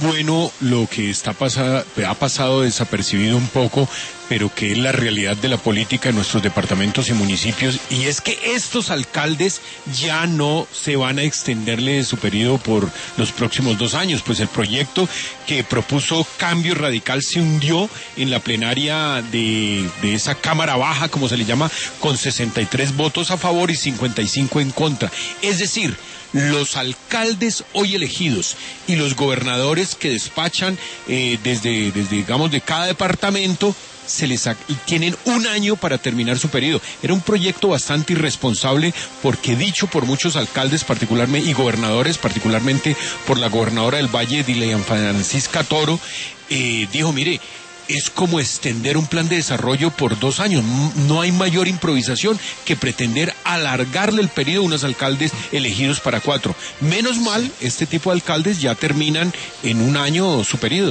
bueno lo que ha pasado desapercibido un poco, pero que es la realidad de la política en nuestros departamentos y municipios, y es que estos alcaldes ya no se van a extenderle su periodo por los próximos 2 años, pues el proyecto que propuso Cambio Radical se hundió en la plenaria de esa Cámara Baja, como se le llama, con 63 votos a favor y 55 en contra. Es decir, los alcaldes hoy elegidos y los gobernadores que despachan desde digamos de cada departamento y tienen 1 año para terminar su periodo. Era un proyecto bastante irresponsable porque dicho por muchos alcaldes particularmente y gobernadores, particularmente por la gobernadora del Valle, Dilian Francisca Toro, dijo, mire, es como extender un plan de desarrollo por 2 años. No hay mayor improvisación que pretender alargarle el periodo a unos alcaldes elegidos para 4. Menos mal, este tipo de alcaldes ya terminan en 1 año su periodo.